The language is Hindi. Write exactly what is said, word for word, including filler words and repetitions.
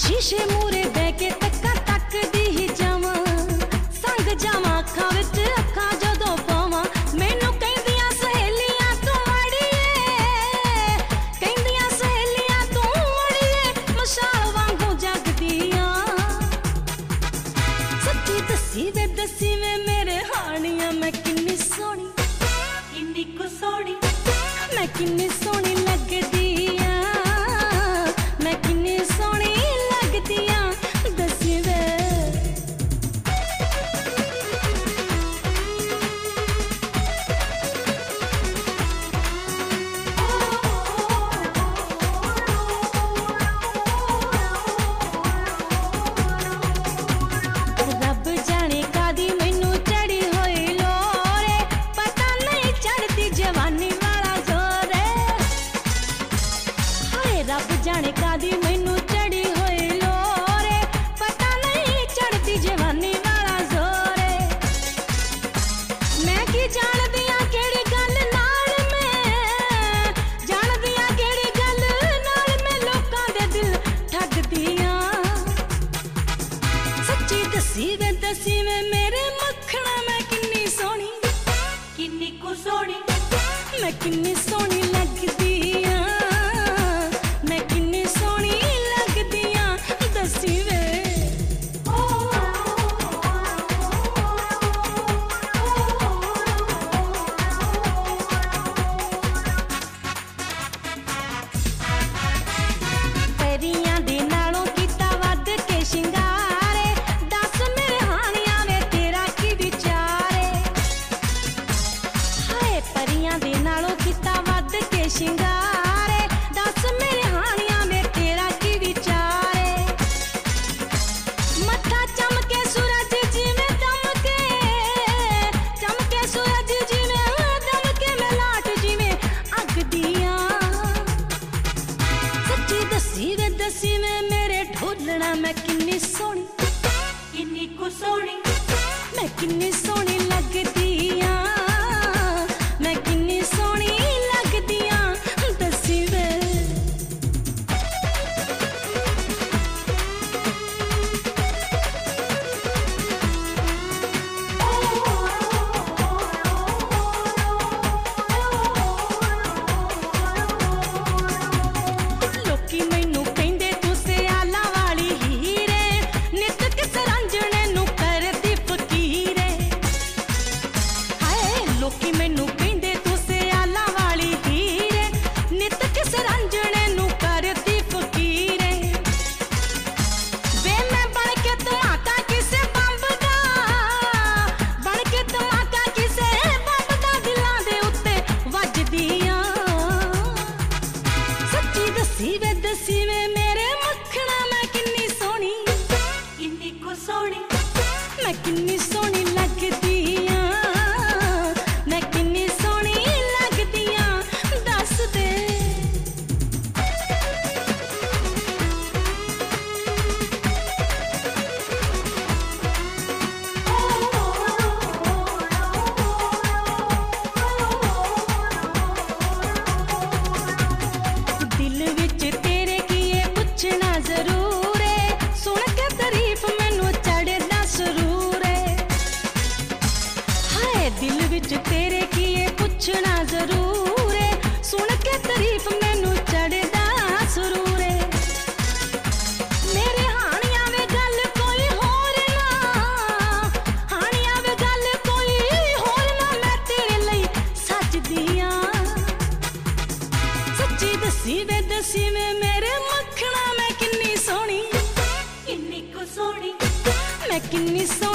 शीशे मूरे बह के तक्का तकदी ही जावां, संग जावां अखां विच अखां जदों पावां। मैनू कहंदियां सहेलियां तू अड़ीए, कहंदियां सहेलियां तू अड़ीए, मशाल वांगू जगदियां। सच्ची दसी वे दसी वे मेरे हानियां, मैं किन्नी सोहनी किन्नी कु सोहनी, मैं किन्नी सोहनी लगदी आ, मैं किन्नी सोहनी लगदी आ, दसी वे। रब जाने कादी मैनू चढ़ी होई लोरे, पता नहीं चढ़ती जवानी वाला जोर है। हाय रब जाने कादी मैनू चढ़ी होई लोरे, पता नहीं चढ़ती जवानी वाला जोर है। मैं की जानदी आ केड़ी गल नाल, मैं जानदी आ केड़ी गल नाल, मैं लोकां दे दिल ठगदी आ। सच्ची दसी वे दसी वे मेरे मक्खना, मैं किन्नी सोहनी किन्नी कु सोहनी, मैं किन्नी सोहनी लगदी आ, मैं किन्नी सोहनी लगदी आ, दसी वे। परियां दे नालों कीता वध के शिंगारे, दस मेरे हानियां वे तेरा की विचार है। हाय परियां दे नालों कीता वध के शिंगारे, दस मेरे हानियां वे तेरा की विचार है। मत्था चमके सूरज जिवें दमके, चमके सूरज जिवें दमके, मैं लाट जिवें अग दियां। सच्ची दसी वे दसी वे मेरे ढोलना, मैं किन्नी सोहनी किन्नी कु सोहनी, मैं किन्नी सोहनी लगदी आ, मैं किन्नी सोहनी लगदी आ, दसी वे। लोकी मैनू कहंदे तू सियाला वाली हीरे, नित किस रंजने नू करदी फकीरे। हाय लोकी मैनू कहंदे तू सियाला वाली हीरे, नित किस रंजने नू करदी फकीरे। वे मैं बन के धमाका किसे बंब दा, बन के धमाका किसे बंब दा, दिलां दे उत्ते वजदी आ। सच्ची दसी वे दसी वे मेरे मक्खना, मैं किन्नी सोहनी किन्नी कु सोहनी, मैं किन्नी सोहनी लगदी आ, मैं किन्नी सोहनी लगदी आ, दस दे। दिल विच तेरे कीए पुछना जरूर है, सुन के तारीफ मैनू चढ़दा सुरूर है। हाय दिल विच तेरे कीए पुछना जरूर है, सुन के तारीफ मैनू चढ़दा सुरूर है। मेरे हानियां वे गल कोई होर ना, हानियां वे गल कोई होर ना, मैं तेरे लई सजदी आ। सच्ची दसी वे दसी वे मेरे मक्खना, मैं किन्नी सोहनी किन्नी कु सोहनी, मैं किन्नी सोहनी